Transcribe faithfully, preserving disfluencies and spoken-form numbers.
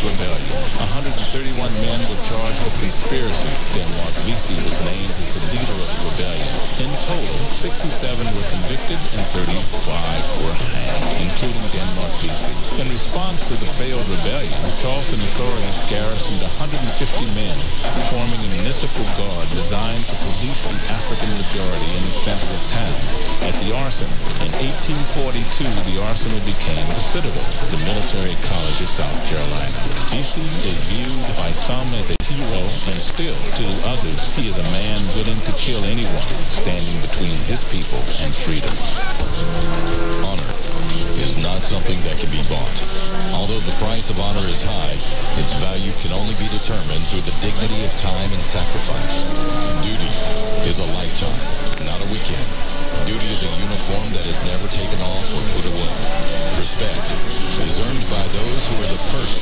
rebellion. one hundred thirty-one men were charged with conspiracy. Denmark Vesey was named as the leader of the rebellion. In total, sixty-seven were convicted and thirty-five were hanged, including Denmark Vesey. In response to the failed rebellion, Charleston authorities garrisoned one hundred fifty men, forming a municipal guard designed to police the African majority in the center of town. At the arsenal, in eighteen forty-two, the arsenal became the Citadel, the military college of South Carolina. Vesey is viewed by some as a hero, and still, to others, he is a man willing to kill anyone standing between his people and freedom. Honor is not something that can be bought. Although the price of honor is high, its value can only be determined through the dignity of time and sacrifice. Duty is a lifetime, not a weekend. Duty is a uniform that is never taken off or put away. Respect is earned by those who are the first